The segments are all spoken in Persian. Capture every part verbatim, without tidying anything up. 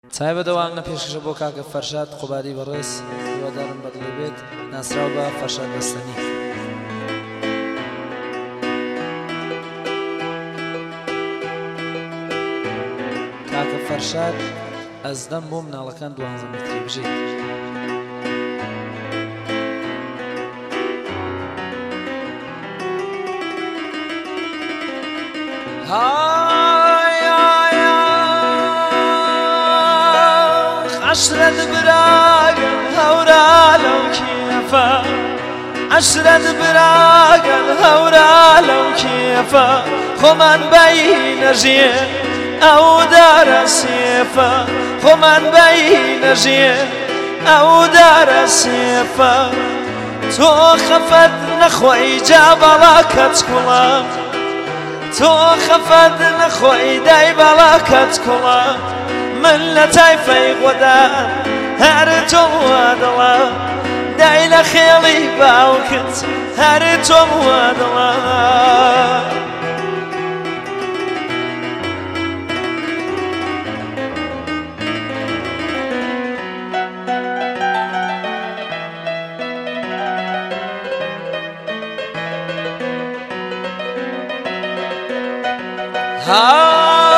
تایبەت ئەوانە پێشکەشە بۆ کاکە فەرشاد قوبادی بەڕێز هیوادارم بەدڵی بێت ناسراو بە فەرشاد بەستەنی. کاکە فەرشاد ئەزدەم بۆ مناڵەکان دوانزە مەتری بژیت. عشرة براقل هورا لو كيفا عشرة براقل هورا لو كيفا خمان بين جيه أو دار سيفا خمان بين جيه أو دار سيفا تو خفت نخوي جابلاك تكلا تو خفت نخوي داي بلاك تكلا من لتايفي غدا هرتم ودلا دايل خيلي باوكت هرتم ودلا ها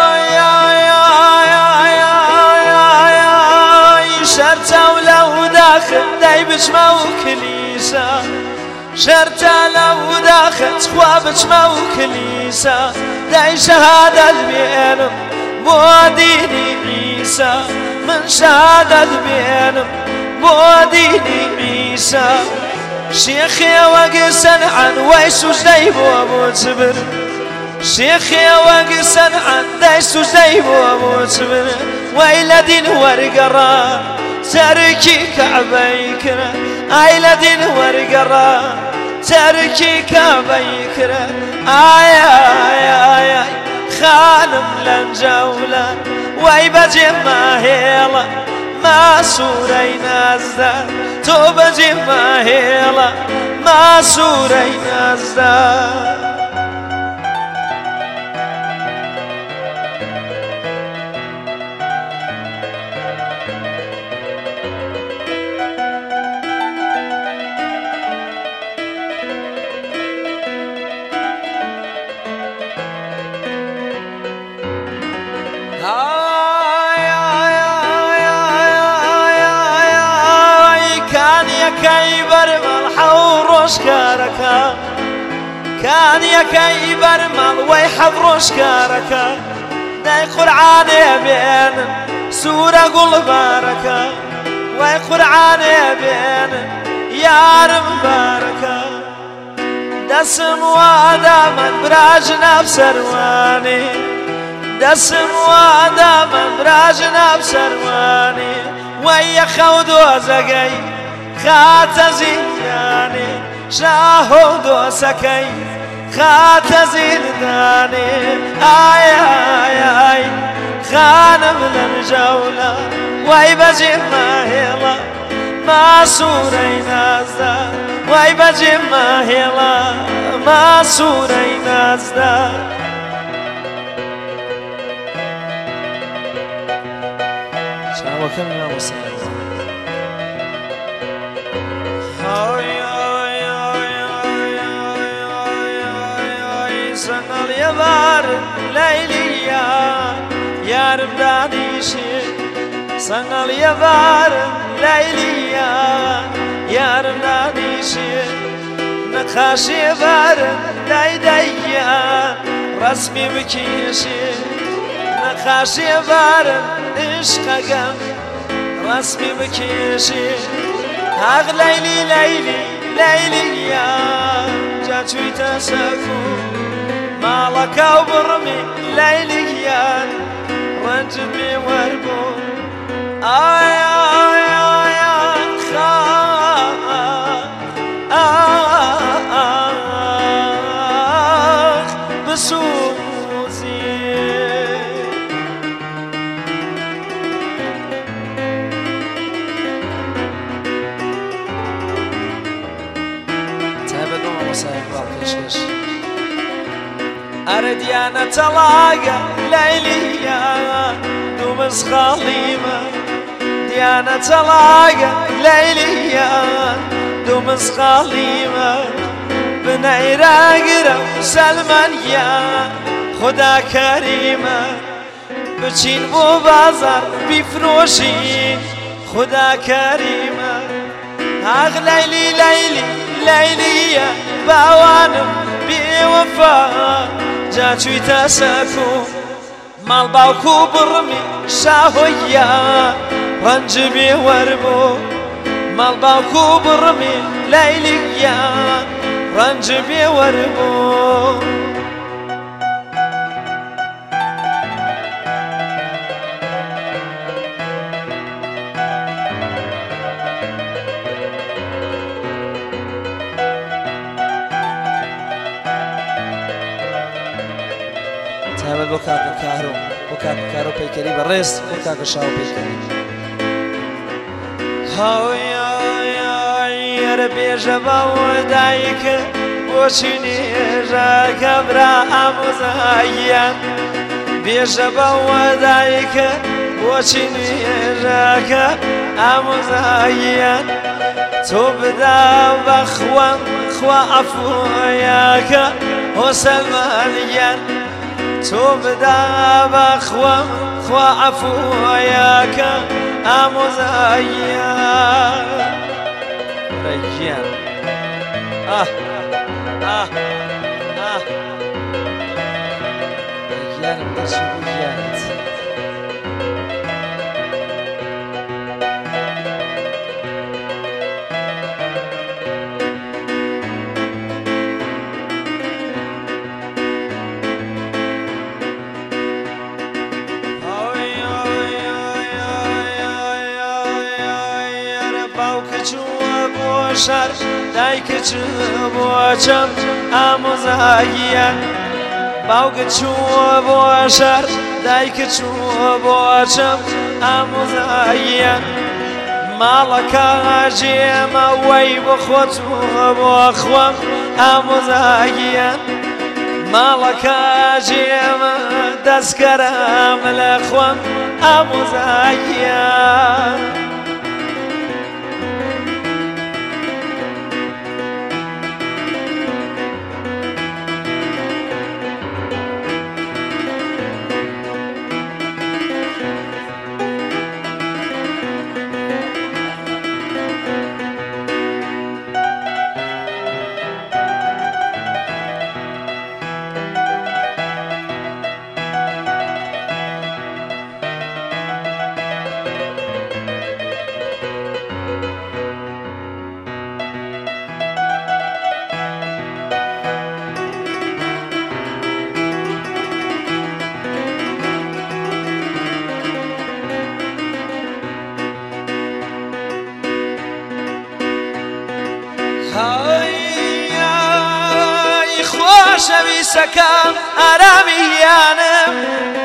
داي بجمع وكليسة شرطة لو داخل تخوى بجمع وكليسة داي شهادة بينهم بوديني عيسى من شهادة بينهم بوديني عيسى شيخي وقسن عن ويسوس دايبو أبو تبر شيخي وقسن عن دايسوس دايبو أبو تبر ويلدين ورقرا تركي كعبيكرا آيلا دين ورقرا تركي كعبيكرا آي آي آي آي خانم لنجولا واي بجي ما هيلا ما سوري نازدا تو بجي ما هيلا ما سوري نازدا شكارك كان يكي برمل ويحضر شكارك داي قرعان بين سورة قل بارك وي قرعان بين يا مبارك دسم وادما براجنا بسرواني دسم وادما براجنا بسرواني ويا خودو زقي خات زياني شاهد سكي خات زيداني آي آي آي خانم للجولة واي بجي ما هلا ما سوري نازدا واي بجي ما هلا ما سوري نازدا شاو كم يا مسلم سنال يبار ليليا يا رب دانيشي سنال يبار ليليا يا رب دانيشي نقاشي بار دايدايا رسمي بكيشي نقاشي بار عشقا رسمي بكيشي اغ ليلي ليلي ليليا جاتوي تسكو مالك وبرمي ليليان رنجبي وربو آي آي آي خا آخ بسوزي تابعوا مسائل باقيش أرديانا تلاقى ليليا دومز خاليمة ديانة تلاقى ليليان دومز خاليمة بنيرا قرب سلمانيان خدا كريمة بچین بو بازار بفروشین خدا كريمة اغ ليلي ليلي ليلي باوانم بوفا جاتوی تسكو مال باوكو برمي شاهويا رنج بوربو مال باوكو برمي ليليا رنج بوربو تابل بۆ کاکە کارۆ بۆ کاکە کارۆ پەیکەری بەڕێز بۆ کاکە شاو پەیکەری هاویارە بێژە باوە دایکە بۆچی نێژەکە برا ئامۆزاییان بێژە باوە دایکە بۆچی نێژەکە ئامۆزاییان تۆ بدا بە خوان خوا عەفویەکە هۆ سەلمانیان تو بدا بخوام خوا عفویاک آموزایا رجیان آه آه آه رجیانم دەچی بوو گیانت شر دایکە چوە چەم ئامۆزاییان باوکە چووە بۆ شەر دایکە چووە بۆ چەم ئامۆزاییان ماڵەکە ژێمە وەی بۆ خۆ چووە بۆ خوام ئامۆزاییان ماڵەکە ژێمە دەستکەرەم لە خوام ئامۆزاییان خۆشەویستەکەم ئارامیانم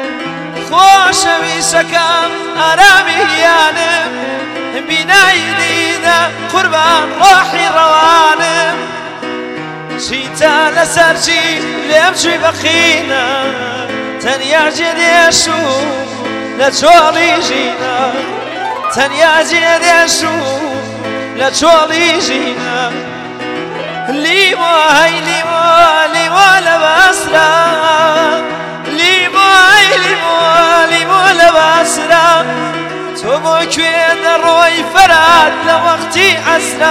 خۆشەویستەکەم ئارامیانم بینایی دیدە قوربان ڕۆحی ڕەوانم چیتە لەسەرچی لێم چووی بەخینە تەنیا جێدێش و لە چۆڵی ژینە تەنیا جێدێش و لە چۆڵی ژینە لیمۆ هەی لیمۆ لیمۆ لە بەسرا لیمۆ هەی لیمۆ لیمۆ لە بەسرا تۆ بۆ کوێ دەڕۆی فەرات لە وەختی عەسرا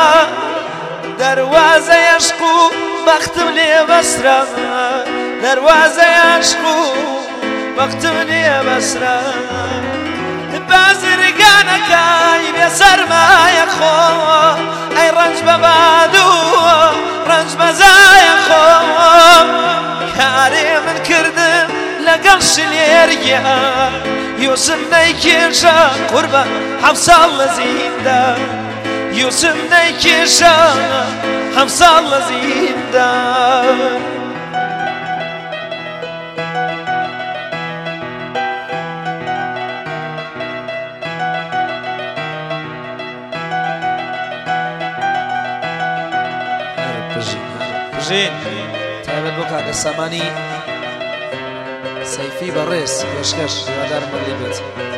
دەروازەی عەشق و بەختم لێ بەسرا دەروازەی عەشق و بەختم لێ بەسرا بازرگانەکەی بێ سەرمایە خۆ ئەی ڕەنج بە باد و ڕەنج بەزایە خۆ کارێ من کردم لەگەڵ شلێریە یوسف نەیکێشە قوربان حەوت ساڵ لە زیندان یوسف نەیکێشە حەوت ساڵ لە زیندان بژین تایبەت بۆ کاکە سامانی سەیفی بەڕێز پێشکەش هیوادارم بەدڵی بێت.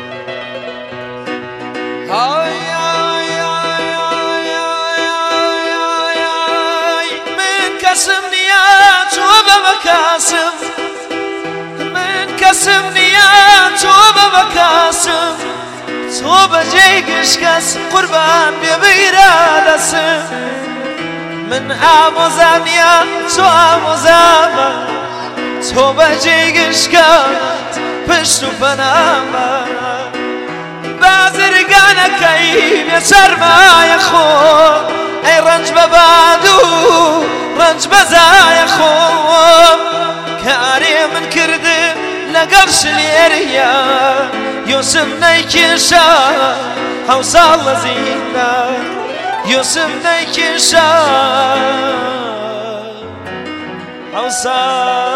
من کەسم نییە تۆ بەمە کاسم، من کەسم نییە تۆ بەمە کاسم، تۆ بەجێی گشت کەس قوربان بێبەیرە دەسم. من ئامۆزام نییە تۆ ئامۆزامە، تۆ بەجێی گشت کەس پشت و پەنامە. بازرگانەکەی بێ سەرمایە خۆ، ئەی ڕەنج بە باد و ڕەنج بە زایە خۆم. کارێ من کردم لەگەڵ شلێریە، یوسف نەیکێشا هەو ساڵ لە زیندان، یوسف نەیکێشا هەو ساڵ